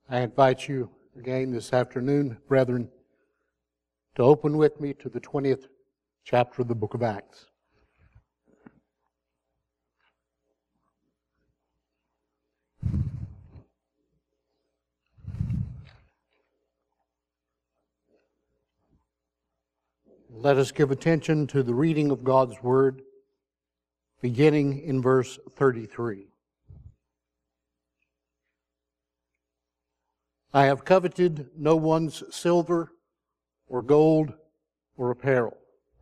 I invite you again this afternoon, brethren, to open with me to the 20th chapter of the book of Acts. Let us give attention to the reading of God's Word, beginning in verse 33. I have coveted no one's silver or gold or apparel.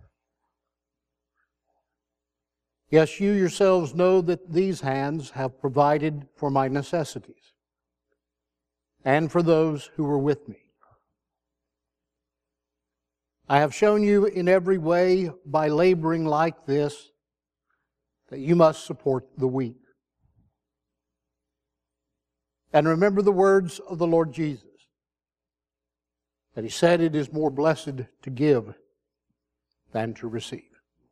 Yes, you yourselves know that these hands have provided for my necessities and for those who were with me. I have shown you in every way by laboring like this that you must support the weak. And remember the words of the Lord Jesus, that He said it is more blessed to give than to receive.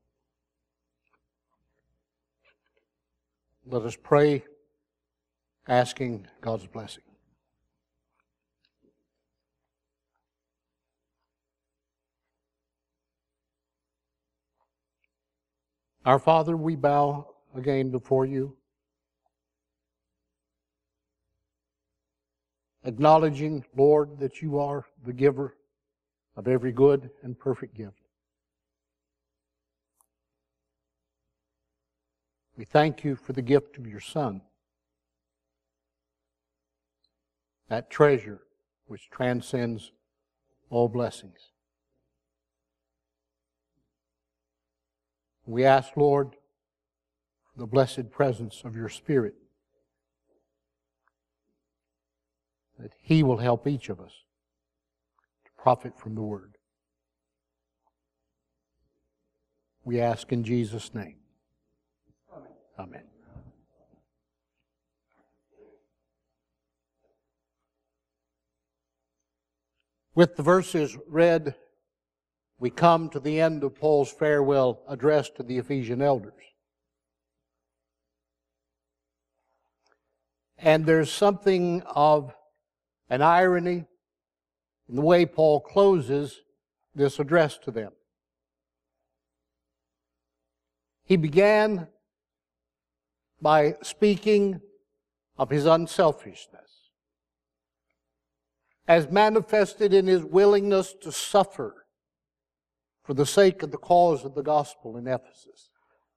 Let us pray, asking God's blessing. Our Father, we bow again before you, acknowledging, Lord, that you are the giver of every good and perfect gift. We thank you for the gift of your Son, that treasure which transcends all blessings. We ask, Lord, for the blessed presence of your Spirit, that He will help each of us to profit from the Word. We ask in Jesus' name. Amen. With the verses read, we come to the end of Paul's farewell address to the Ephesian elders. And there's something of an irony in the way Paul closes this address to them. He began by speaking of his unselfishness, as manifested in his willingness to suffer for the sake of the cause of the gospel in Ephesus.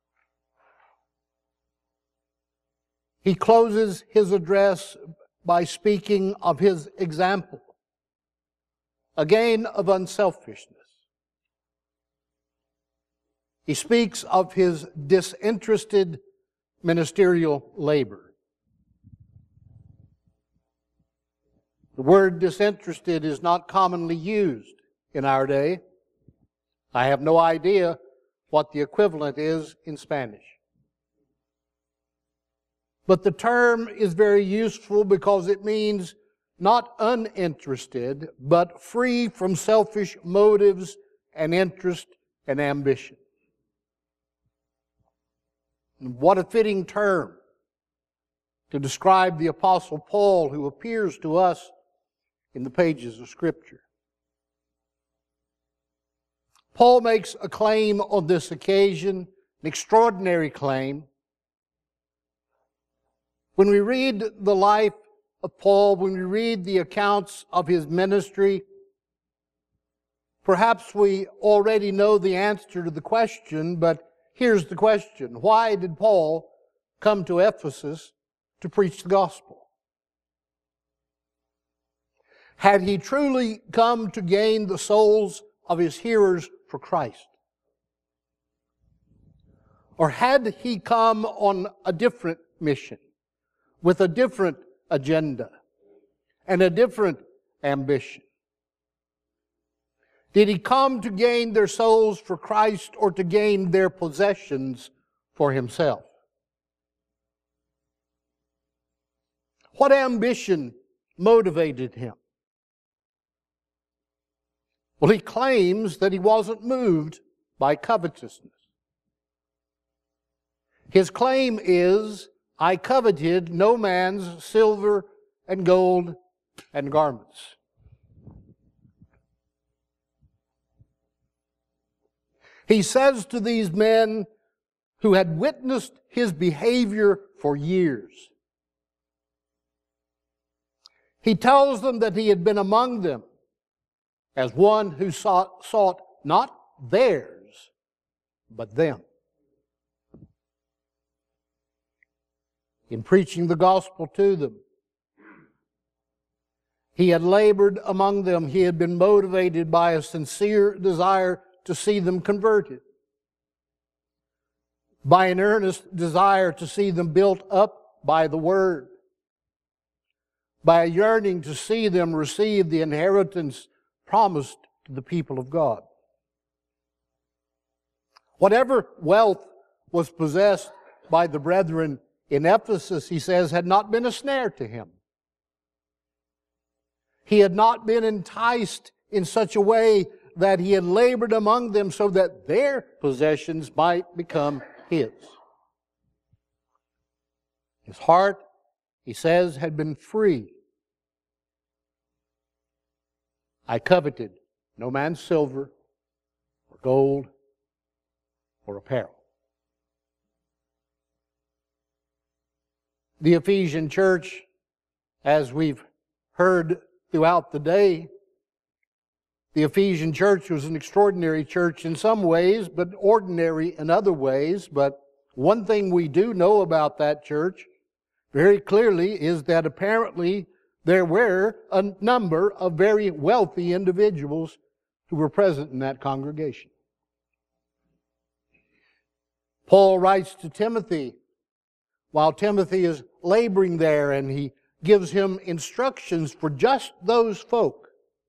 He closes his address by speaking of his example, again of unselfishness. He speaks of his disinterested ministerial labor. The word disinterested is not commonly used in our day. I have no idea what the equivalent is in Spanish. But the term is very useful because it means not uninterested, but free from selfish motives and interest and ambition. And what a fitting term to describe the Apostle Paul, who appears to us in the pages of Scripture. Paul makes a claim on this occasion, an extraordinary claim. When we read the life of Paul, when we read the accounts of his ministry, perhaps we already know the answer to the question, but here's the question. Why did Paul come to Ephesus to preach the gospel? Had he truly come to gain the souls of his hearers for Christ? Or had he come on a different mission, with a different agenda and a different ambition? Did he come to gain their souls for Christ or to gain their possessions for himself? What ambition motivated him? Well, he claims that he wasn't moved by covetousness. His claim is, I coveted no man's silver and gold and garments. He says to these men who had witnessed his behavior for years, he tells them that he had been among them as one who sought not theirs, but them. In preaching the gospel to them, he had labored among them. He had been motivated by a sincere desire to see them converted, by an earnest desire to see them built up by the Word, by a yearning to see them receive the inheritance promised to the people of God. Whatever wealth was possessed by the brethren in Ephesus, he says, had not been a snare to him. He had not been enticed in such a way that he had labored among them so that their possessions might become his. His heart, he says, had been free. I coveted no man's silver or gold or apparel. The Ephesian church, as we've heard throughout the day, the Ephesian church was an extraordinary church in some ways, but ordinary in other ways. But one thing we do know about that church very clearly is that apparently there were a number of very wealthy individuals who were present in that congregation. Paul writes to Timothy while Timothy is laboring there, and he gives him instructions for just those folk.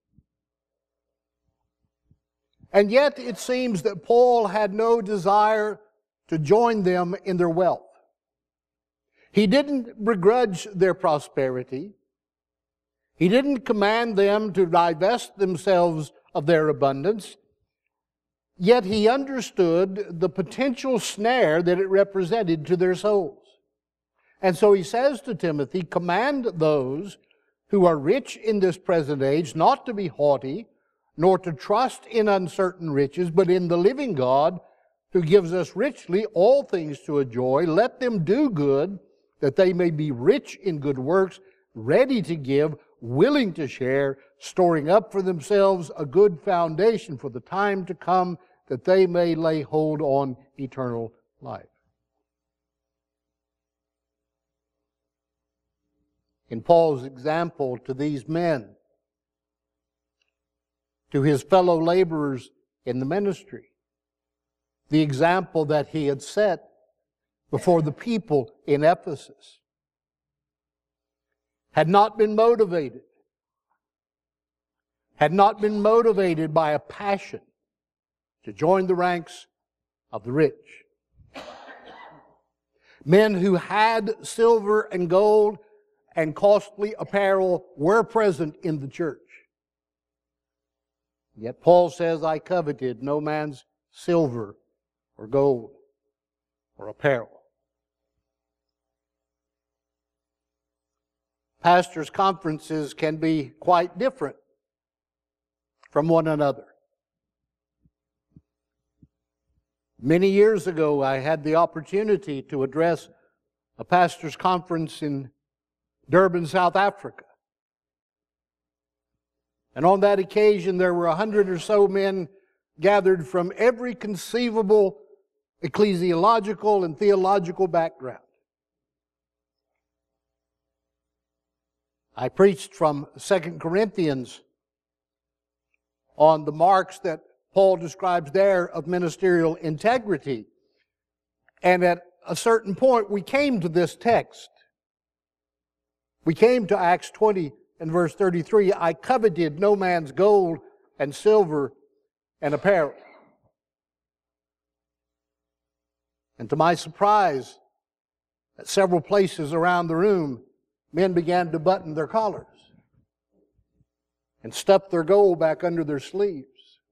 And yet it seems that Paul had no desire to join them in their wealth. He didn't begrudge their prosperity. He didn't command them to divest themselves of their abundance. Yet he understood the potential snare that it represented to their souls. And so he says to Timothy, command those who are rich in this present age not to be haughty, nor to trust in uncertain riches, but in the living God, who gives us richly all things to enjoy. Let them do good, that they may be rich in good works, ready to give, willing to share, storing up for themselves a good foundation for the time to come, that they may lay hold on eternal life. In Paul's example to these men, to his fellow laborers in the ministry, the example that he had set before the people in Ephesus had not been motivated by a passion to join the ranks of the rich. Men who had silver and gold and costly apparel were present in the church. Yet Paul says, I coveted no man's silver or gold or apparel. Pastors' conferences can be quite different from one another. Many years ago, I had the opportunity to address a pastors' conference in Durban, South Africa. And on that occasion, there were 100 or so men gathered from every conceivable ecclesiological and theological background. I preached from 2 Corinthians on the marks that Paul describes there of ministerial integrity. And at a certain point, we came to this text. We came to Acts 20 and verse 33, I coveted no man's gold and silver and apparel. And to my surprise, at several places around the room, men began to button their collars and stuff their gold back under their sleeves.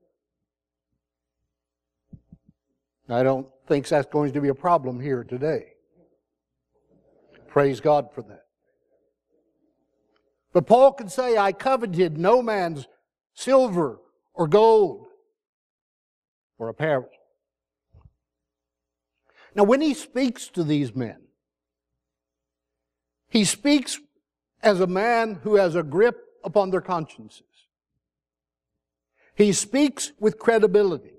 I don't think that's going to be a problem here today. Praise God for that. But Paul could say, I coveted no man's silver or gold or apparel. Now, when he speaks to these men, he speaks as a man who has a grip upon their consciences. He speaks with credibility.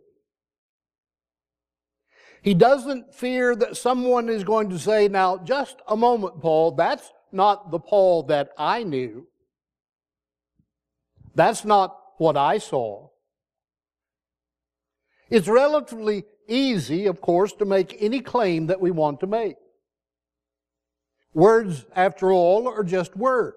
He doesn't fear that someone is going to say, now, just a moment, Paul, that's not the Paul that I knew. That's not what I saw. It's relatively easy, of course, to make any claim that we want to make. Words, after all, are just words.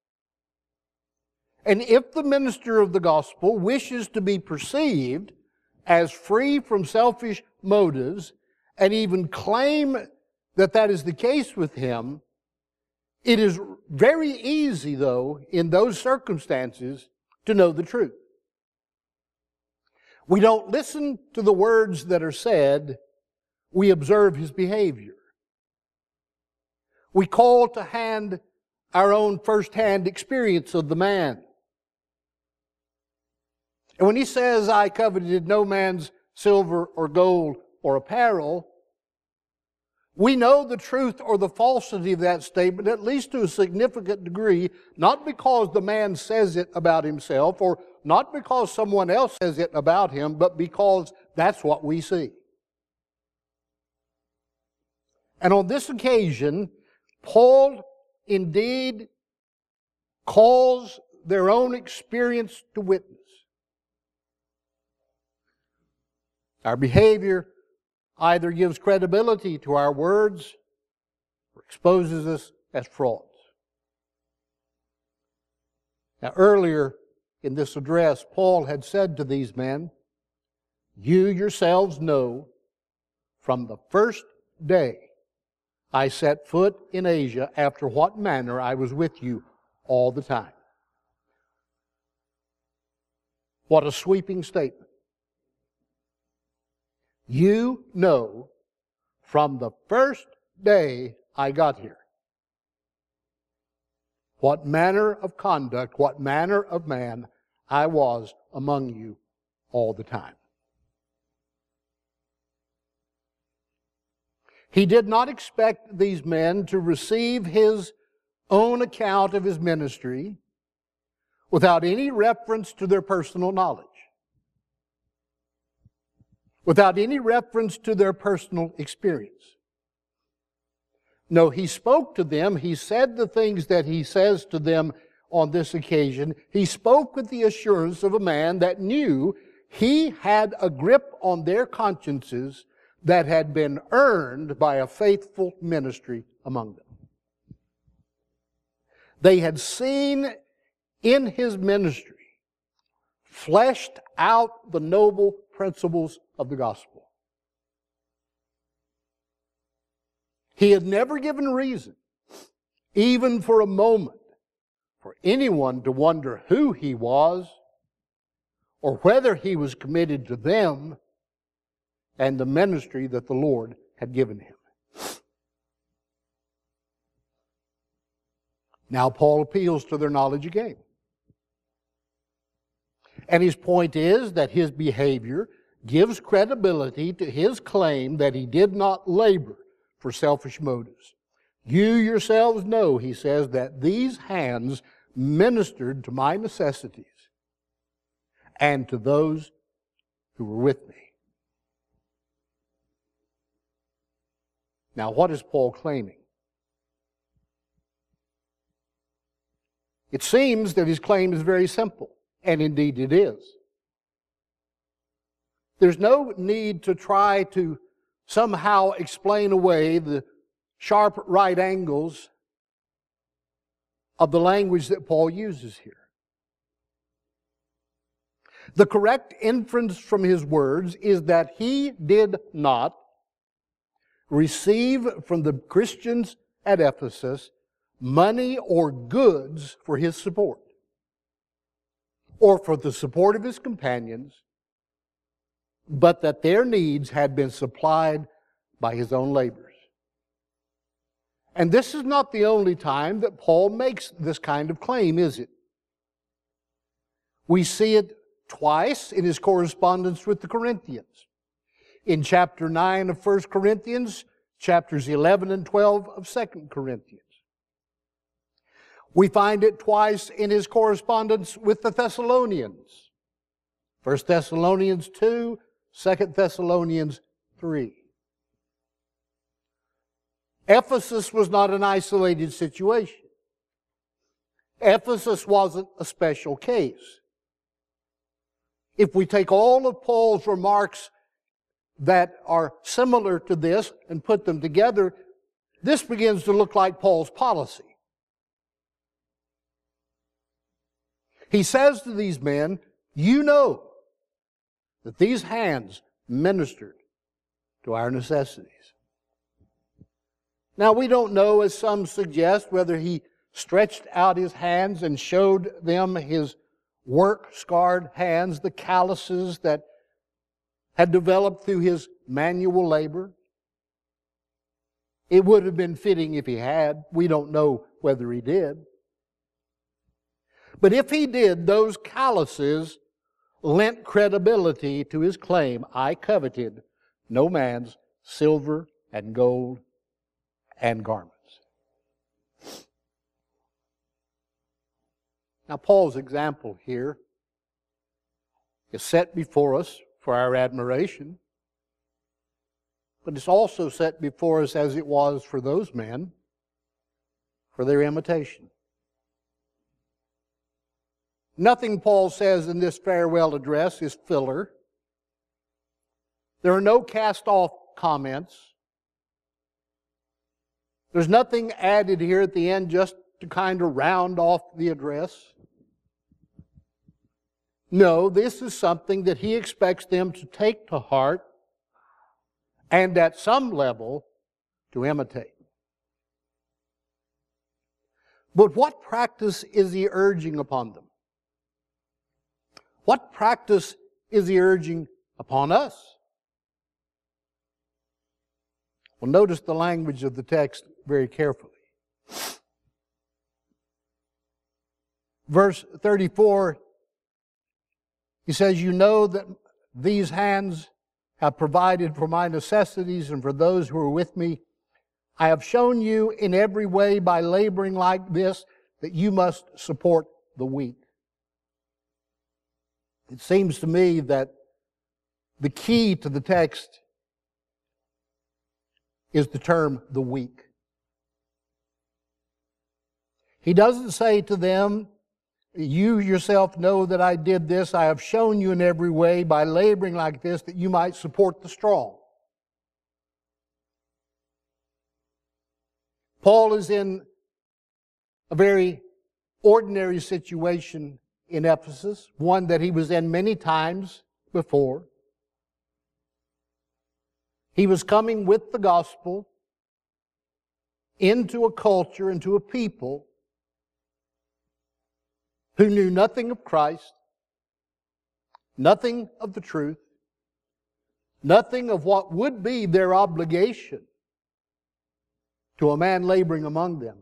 And if the minister of the gospel wishes to be perceived as free from selfish motives and even claim that that is the case with him, it is very easy, though, in those circumstances, to know the truth. We don't listen to the words that are said, we observe his behavior. We call to hand our own first-hand experience of the man. And when he says, I coveted no man's silver or gold or apparel, we know the truth or the falsity of that statement, at least to a significant degree, not because the man says it about himself or not because someone else says it about him, but because that's what we see. And on this occasion, Paul indeed calls their own experience to witness. Our behavior either gives credibility to our words or exposes us as frauds. Now, earlier in this address, Paul had said to these men, you yourselves know from the first day I set foot in Asia after what manner I was with you all the time. What a sweeping statement. You know from the first day I got here what manner of conduct, what manner of man I was among you all the time. He did not expect these men to receive his own account of his ministry without any reference to their personal knowledge, without any reference to their personal experience. No, he spoke to them. He said the things that he says to them on this occasion. He spoke with the assurance of a man that knew he had a grip on their consciences that had been earned by a faithful ministry among them. They had seen in his ministry fleshed out the noble principles of the gospel. He had never given reason, even for a moment, for anyone to wonder who he was or whether he was committed to them and the ministry that the Lord had given him. Now Paul appeals to their knowledge again. And his point is that his behavior gives credibility to his claim that he did not labor for selfish motives. You yourselves know, he says, that these hands ministered to my necessities and to those who were with me. Now, what is Paul claiming? It seems that his claim is very simple, and indeed it is. There's no need to try to somehow explain away the sharp right angles of the language that Paul uses here. The correct inference from his words is that he did not receive from the Christians at Ephesus money or goods for his support, or for the support of his companions, but that their needs had been supplied by his own labors. And this is not the only time that Paul makes this kind of claim, is it? We see it twice in his correspondence with the Corinthians. In chapter 9 of 1 Corinthians, chapters 11 and 12 of 2 Corinthians. We find it twice in his correspondence with the Thessalonians. 1 Thessalonians 2, 2 Thessalonians 3. Ephesus was not an isolated situation. Ephesus wasn't a special case. If we take all of Paul's remarks that are similar to this and put them together, this begins to look like Paul's policy. He says to these men, you know that these hands ministered to our necessities. Now, we don't know, as some suggest, whether he stretched out his hands and showed them his work-scarred hands, the calluses that had developed through his manual labor. It would have been fitting if he had. We don't know whether he did. But if he did, those calluses lent credibility to his claim, I coveted no man's silver and gold and garments. Now, Paul's example here is set before us for our admiration, but it's also set before us, as it was for those men, for their imitation. Nothing Paul says in this farewell address is filler. There are no cast-off comments. There's nothing added here at the end just to kind of round off the address. No, this is something that he expects them to take to heart and at some level to imitate. But what practice is he urging upon them? What practice is he urging upon us? Well, notice the language of the text very carefully. Verse 34, he says, you know that these hands have provided for my necessities and for those who are with me. I have shown you in every way by laboring like this that you must support the weak. It seems to me that the key to the text is the term the weak. He doesn't say to them, you yourself know that I did this. I have shown you in every way by laboring like this that you might support the strong. Paul is in a very ordinary situation in Ephesus, one that he was in many times before. He was coming with the gospel into a culture, into a people who knew nothing of Christ, nothing of the truth, nothing of what would be their obligation to a man laboring among them.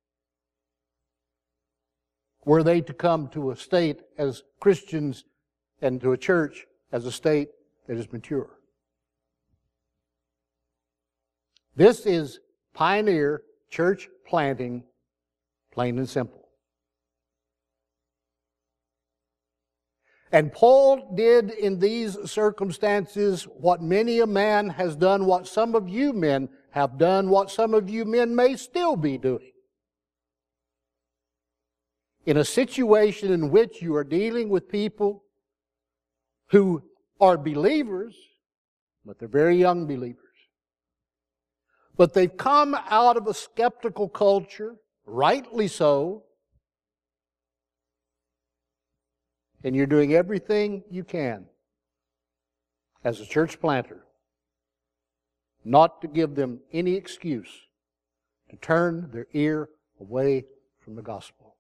Were they to come to a state as Christians and to a church as a state that is mature? This is pioneer church planting, plain and simple. And Paul did in these circumstances what many a man has done, what some of you men have done, what some of you men may still be doing. In a situation in which you are dealing with people who are believers, but they're very young believers. But they've come out of a skeptical culture, rightly so, and you're doing everything you can as a church planter not to give them any excuse to turn their ear away from the gospel.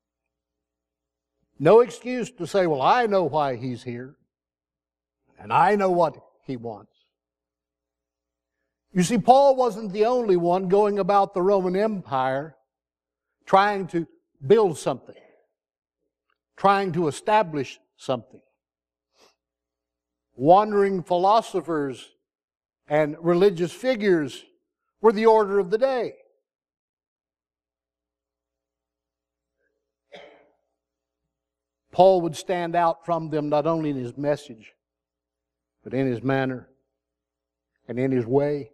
No excuse to say, well, I know why he's here, and I know what he wants. You see, Paul wasn't the only one going about the Roman Empire trying to build something, trying to establish something. Wandering philosophers and religious figures were the order of the day. Paul would stand out from them not only in his message, but in his manner and in his way.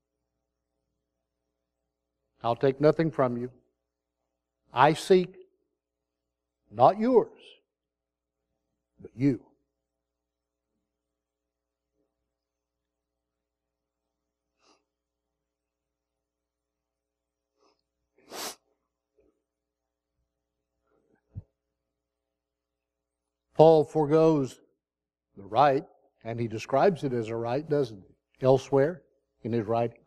I'll take nothing from you. I seek not yours, but you. Paul forgoes the right, and he describes it as a right, doesn't he? Elsewhere in his writings.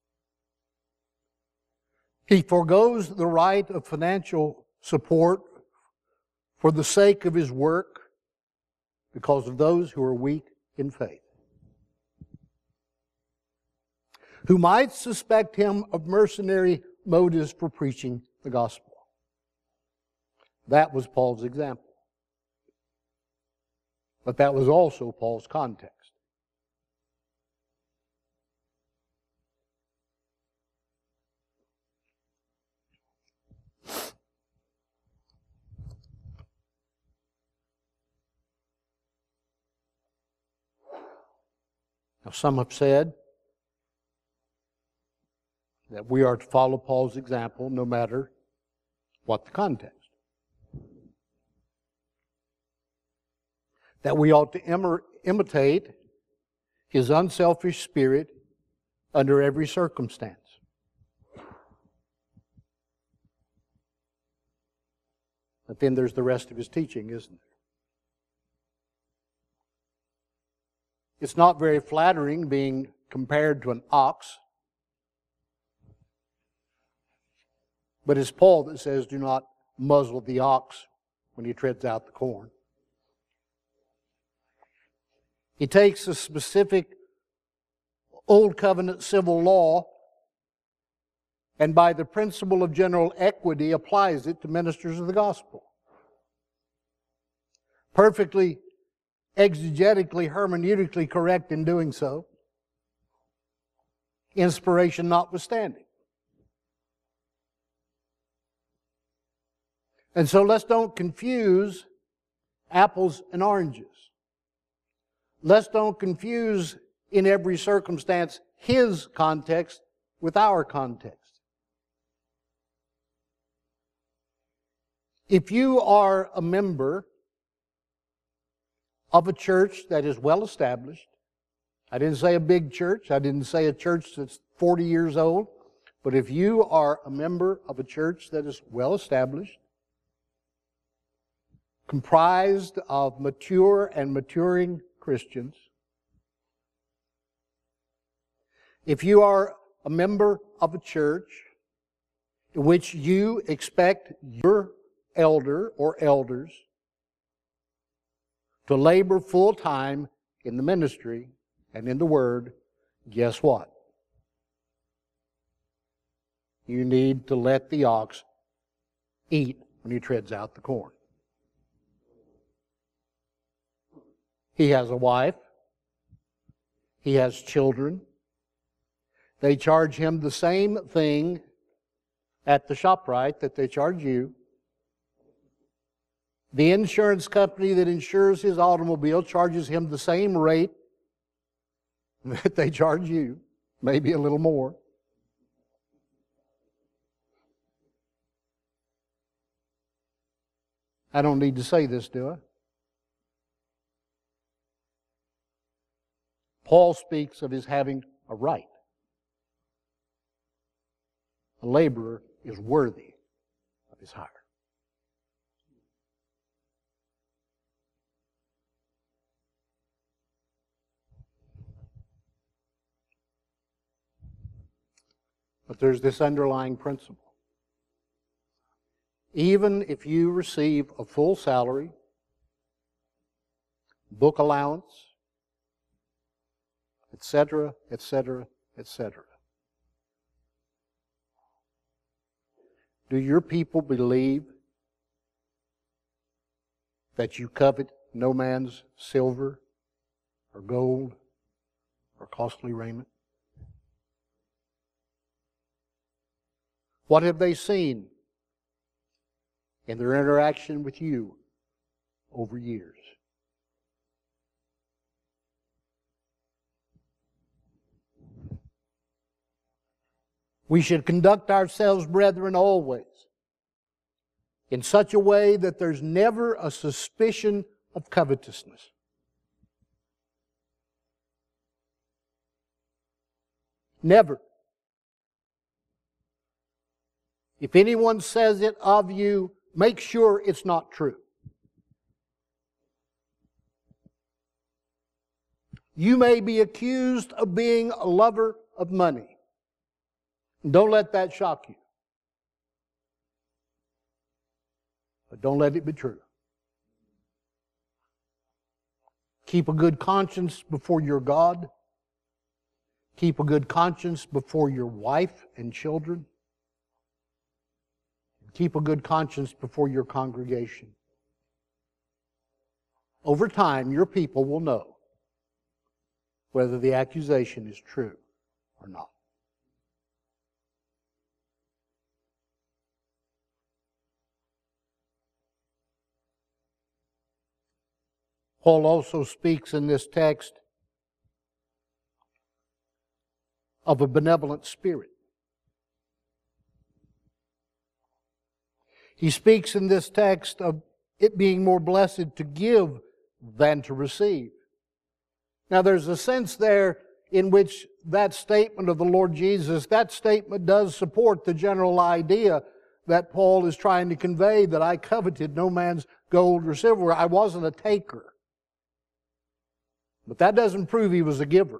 He forgoes the right of financial support for the sake of his work because of those who are weak in faith, who might suspect him of mercenary motives for preaching the gospel. That was Paul's example. But that was also Paul's context. Now, some have said that we are to follow Paul's example no matter what the context. That we ought to imitate his unselfish spirit under every circumstance. But then there's the rest of his teaching, isn't there? It's not very flattering being compared to an ox. But it's Paul that says, do not muzzle the ox when he treads out the corn. He takes a specific Old Covenant civil law and by the principle of general equity applies it to ministers of the gospel. Perfectly exegetically, hermeneutically correct in doing so. Inspiration notwithstanding. And so let's don't confuse apples and oranges. Let's don't confuse in every circumstance his context with our context. If you are a member of a church that is well established, I didn't say a big church, I didn't say a church that's 40 years old, but if you are a member of a church that is well established, comprised of mature and maturing Christians, if you are a member of a church in which you expect your elder or elders to labor full time in the ministry and in the Word, guess what? You need to let the ox eat when he treads out the corn. He has a wife. He has children. They charge him the same thing at the ShopRite that they charge you. The insurance company that insures his automobile charges him the same rate that they charge you, maybe a little more. I don't need to say this, do I? Paul speaks of his having a right. A laborer is worthy of his hire. But there's this underlying principle. Even if you receive a full salary, book allowance, etc., etc., etc., Do your people believe that you covet no man's silver or gold or costly raiment? What have they seen in their interaction with you over years? We should conduct ourselves, brethren, always in such a way that there's never a suspicion of covetousness. Never. If anyone says it of you, make sure it's not true. You may be accused of being a lover of money. Don't let that shock you. But don't let it be true. Keep a good conscience before your God. Keep a good conscience before your wife and children. Keep a good conscience before your congregation. Over time, your people will know whether the accusation is true or not. Paul also speaks in this text of a benevolent spirit. He speaks in this text of it being more blessed to give than to receive. Now there's a sense there in which that statement of the Lord Jesus, that statement does support the general idea that Paul is trying to convey, that I coveted no man's gold or silver. I wasn't a taker. But that doesn't prove he was a giver.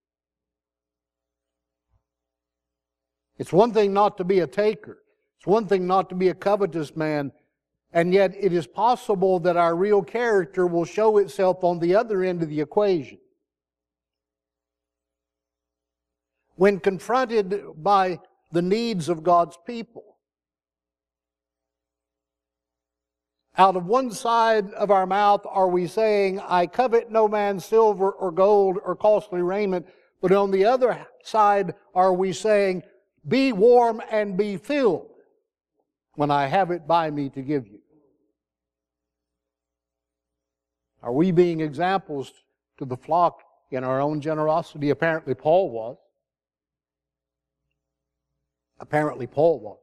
It's one thing not to be a taker. It's one thing not to be a covetous man. And yet it is possible that our real character will show itself on the other end of the equation. When confronted by the needs of God's people, out of one side of our mouth are we saying, I covet no man's silver or gold or costly raiment, but on the other side are we saying, be warm and be filled when I have it by me to give you? Are we being examples to the flock in our own generosity? Apparently Paul was. Apparently Paul was.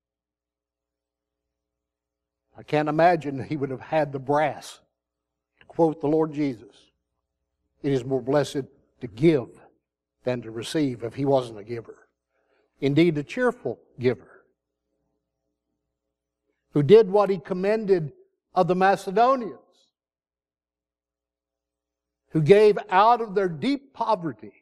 I can't imagine he would have had the brass to quote the Lord Jesus. It is more blessed to give than to receive if he wasn't a giver. Indeed, a cheerful giver who did what he commended of the Macedonians, who gave out of their deep poverty.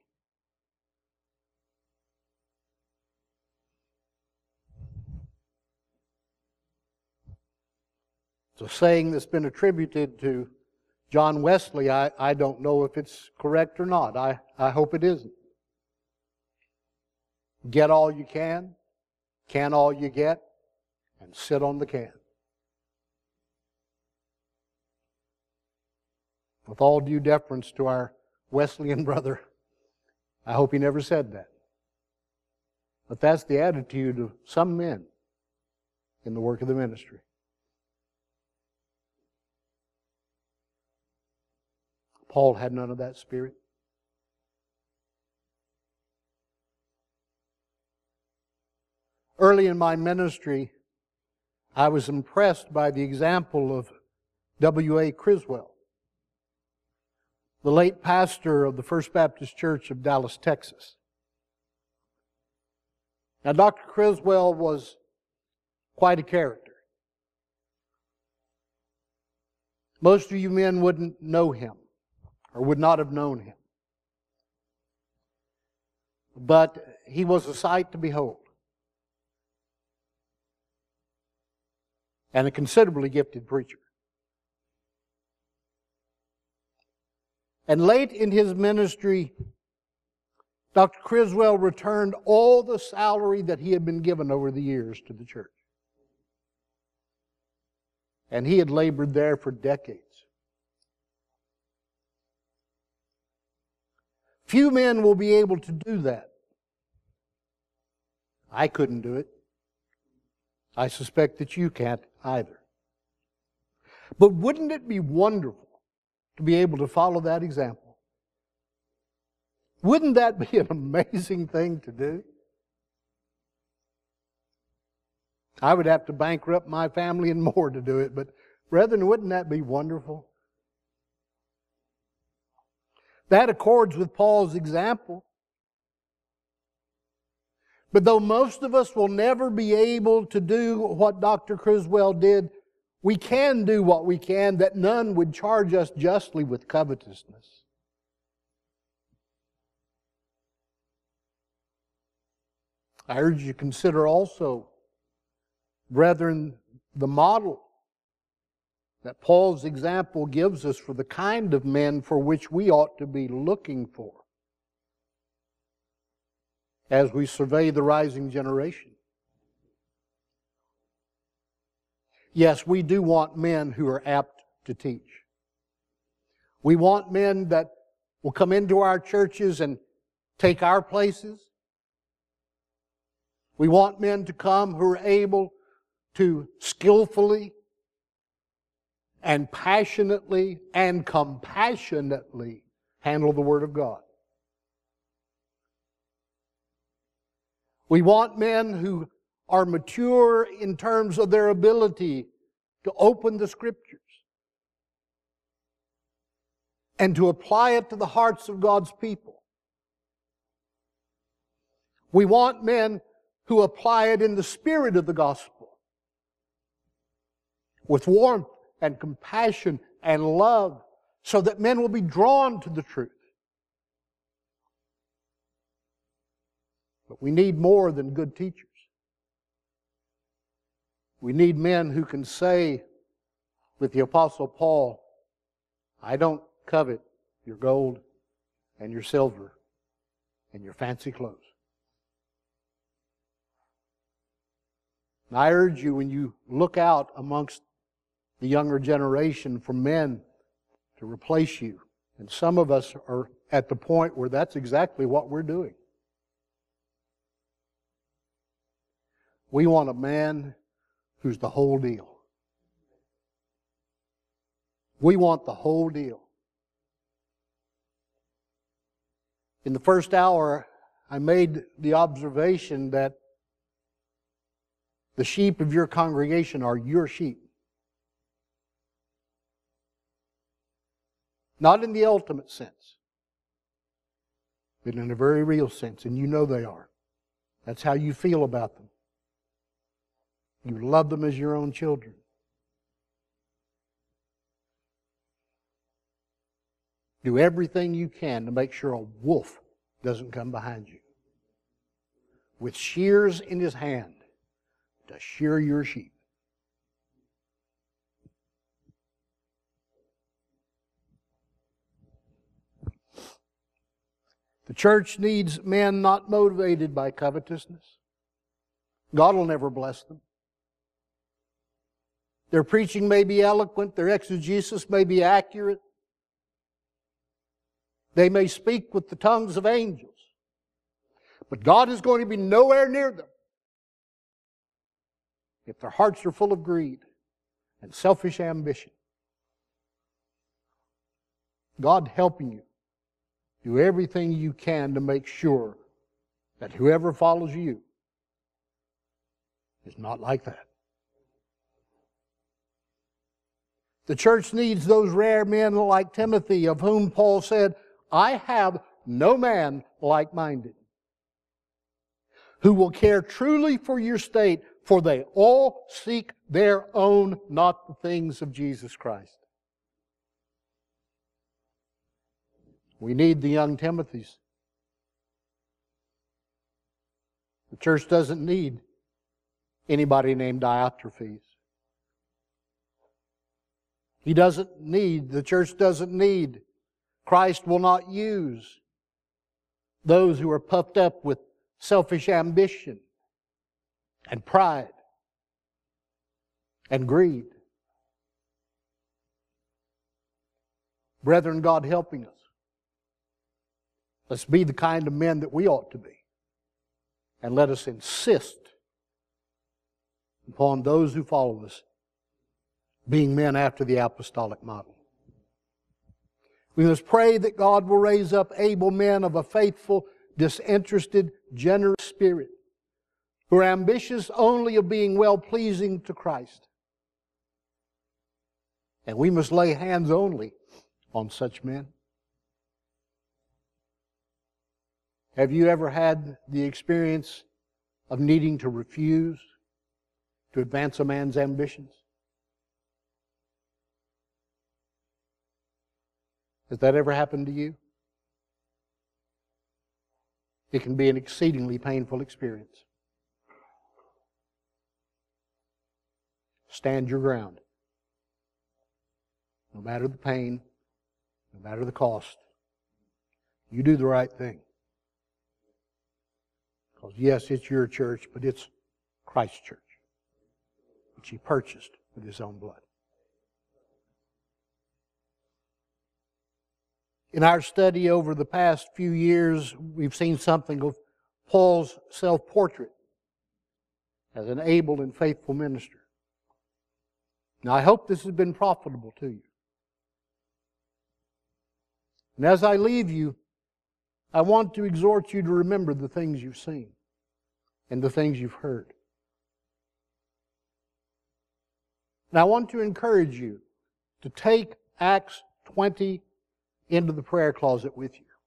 It's a saying that's been attributed to John Wesley. I don't know if it's correct or not. I hope it isn't. Get all you can all you get, and sit on the can. With all due deference to our Wesleyan brother, I hope he never said that. But that's the attitude of some men in the work of the ministry. Paul had none of that spirit. Early in my ministry, I was impressed by the example of W.A. Criswell, the late pastor of the First Baptist Church of Dallas, Texas. Now, Dr. Criswell was quite a character. Most of you men wouldn't know him, or would not have known him. But he was a sight to behold. And a considerably gifted preacher. And late in his ministry, Dr. Criswell returned all the salary that he had been given over the years to the church. And he had labored there for decades. Few men will be able to do that. I couldn't do it. I suspect that you can't either. But wouldn't it be wonderful to be able to follow that example? Wouldn't that be an amazing thing to do? I would have to bankrupt my family and more to do it, but brethren, wouldn't that be wonderful? That accords with Paul's example. But though most of us will never be able to do what Dr. Criswell did, we can do what we can, that none would charge us justly with covetousness. I urge you to consider also, brethren, the model that Paul's example gives us for the kind of men for which we ought to be looking for as we survey the rising generation. Yes, we do want men who are apt to teach. We want men that will come into our churches and take our places. We want men to come who are able to skillfully and passionately and compassionately handle the Word of God. We want men who are mature in terms of their ability to open the Scriptures and to apply it to the hearts of God's people. We want men who apply it in the spirit of the gospel, with warmth and compassion and love, so that men will be drawn to the truth. But we need more than good teachers. We need men who can say with the Apostle Paul, I don't covet your gold and your silver and your fancy clothes. And I urge you, when you look out amongst the younger generation, for men to replace you. And some of us are at the point where that's exactly what we're doing. We want a man who's the whole deal. We want the whole deal. In the first hour, I made the observation that the sheep of your congregation are your sheep. Not in the ultimate sense, but in a very real sense, and you know they are. That's how you feel about them. You love them as your own children. Do everything you can to make sure a wolf doesn't come behind you with shears in his hand to shear your sheep. The church needs men not motivated by covetousness. God will never bless them. Their preaching may be eloquent, their exegesis may be accurate. They may speak with the tongues of angels. But God is going to be nowhere near them if their hearts are full of greed and selfish ambition. God helping you. Do everything you can to make sure that whoever follows you is not like that. The church needs those rare men like Timothy, of whom Paul said, I have no man like-minded, who will care truly for your state, for they all seek their own, not the things of Jesus Christ. We need the young Timothys. The church doesn't need anybody named Diotrephes. The church doesn't need, Christ will not use those who are puffed up with selfish ambition and pride and greed. Brethren, God helping us, let's be the kind of men that we ought to be. And let us insist upon those who follow us being men after the apostolic model. We must pray that God will raise up able men of a faithful, disinterested, generous spirit, who are ambitious only of being well-pleasing to Christ. And we must lay hands only on such men. Have you ever had the experience of needing to refuse to advance a man's ambitions? Has that ever happened to you? It can be an exceedingly painful experience. Stand your ground. No matter the pain, no matter the cost, you do the right thing. Because yes, it's your church, but it's Christ's church, which He purchased with His own blood. In our study over the past few years, we've seen something of Paul's self-portrait as an able and faithful minister. Now, I hope this has been profitable to you. And as I leave you, I want to exhort you to remember the things you've seen and the things you've heard. And I want to encourage you to take Acts 20 into the prayer closet with you.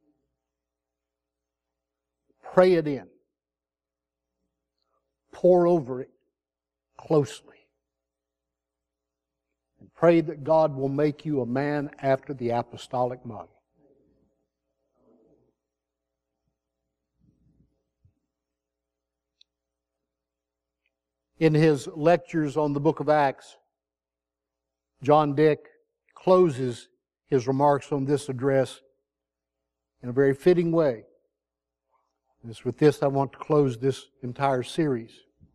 Pray it in. Pore over it closely. And pray that God will make you a man after the apostolic model. In his lectures on the book of Acts, John Dick closes his remarks on this address in a very fitting way. And it's with this I want to close this entire series.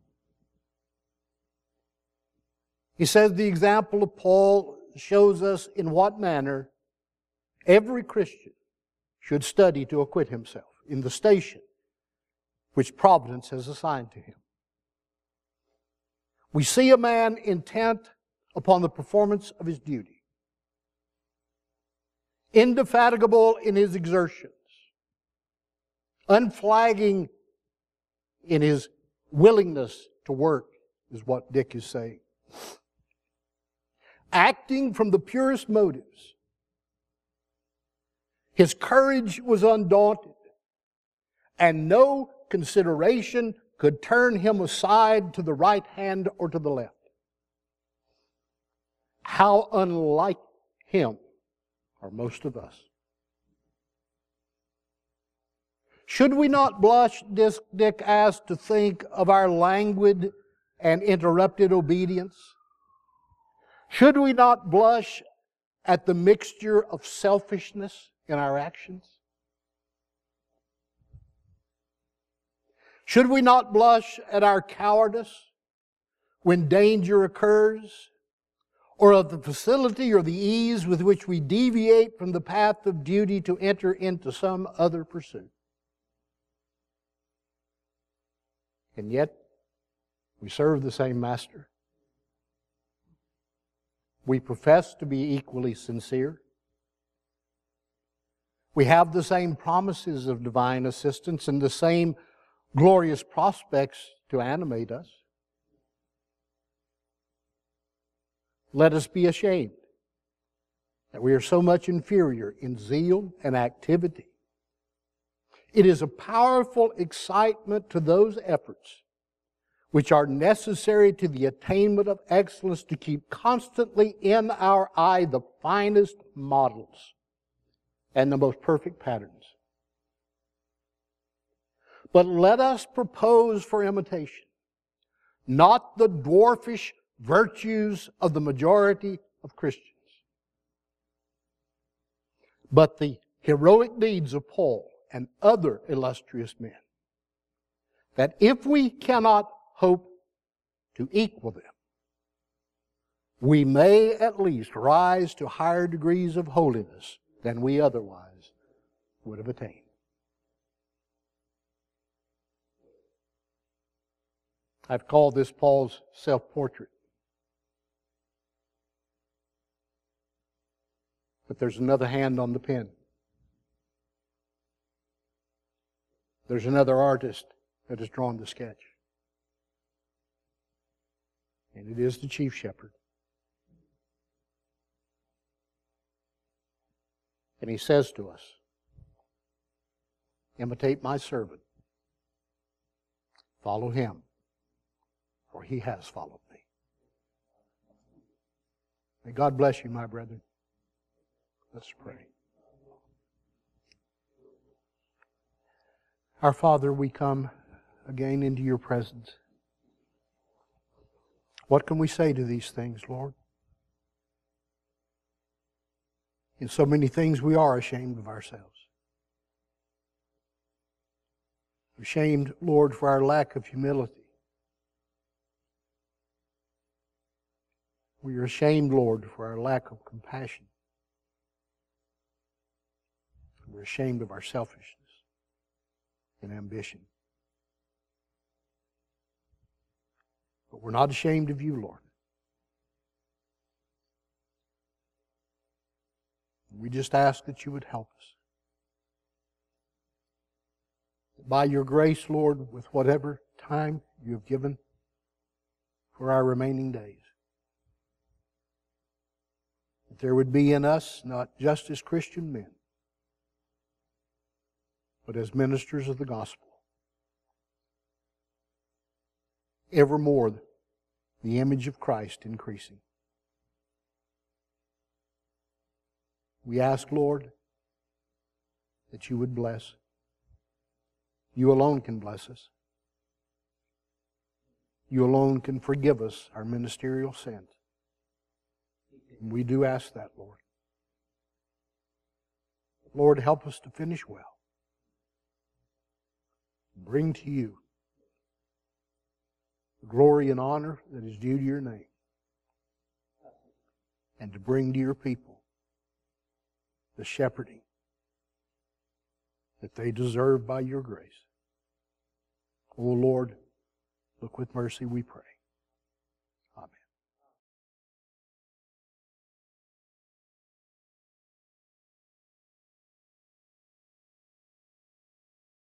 He says the example of Paul shows us in what manner every Christian should study to acquit himself in the station which Providence has assigned to him. We see a man intent upon the performance of his duty, indefatigable in his exertions, unflagging in his willingness to work, is what Dick is saying. Acting from the purest motives. His courage was undaunted, and no consideration could turn him aside to the right hand or to the left. How unlike him are most of us. Should we not blush, Dick asked, to think of our languid and interrupted obedience? Should we not blush at the mixture of selfishness in our actions? Should we not blush at our cowardice when danger occurs, or of the facility or the ease with which we deviate from the path of duty to enter into some other pursuit? And yet, we serve the same Master. We profess to be equally sincere. We have the same promises of divine assistance and the same glorious prospects to animate us. Let us be ashamed that we are so much inferior in zeal and activity. It is a powerful excitement to those efforts which are necessary to the attainment of excellence to keep constantly in our eye the finest models and the most perfect patterns. But let us propose for imitation not the dwarfish virtues of the majority of Christians, but the heroic deeds of Paul and other illustrious men, that if we cannot hope to equal them, we may at least rise to higher degrees of holiness than we otherwise would have attained. I've called this Paul's self-portrait. But there's another hand on the pen. There's another artist that has drawn the sketch. And it is the chief shepherd. And he says to us, imitate my servant. Follow him, for he has followed me. May God bless you, my brethren. Let's pray. Our Father, we come again into your presence. What can we say to these things, Lord? In so many things we are ashamed of ourselves. Ashamed, Lord, for our lack of humility. We are ashamed, Lord, for our lack of compassion. We're ashamed of our selfishness and ambition. But we're not ashamed of you, Lord. We just ask that you would help us. By your grace, Lord, with whatever time you have given for our remaining days, that there would be in us, not just as Christian men, but as ministers of the gospel, evermore the image of Christ increasing. We ask, Lord, that you would bless. You alone can bless us. You alone can forgive us our ministerial sins. And we do ask that, Lord. Lord, help us to finish well. Bring to you the glory and honor that is due to your name. And to bring to your people the shepherding that they deserve by your grace. O Lord, look with mercy, we pray.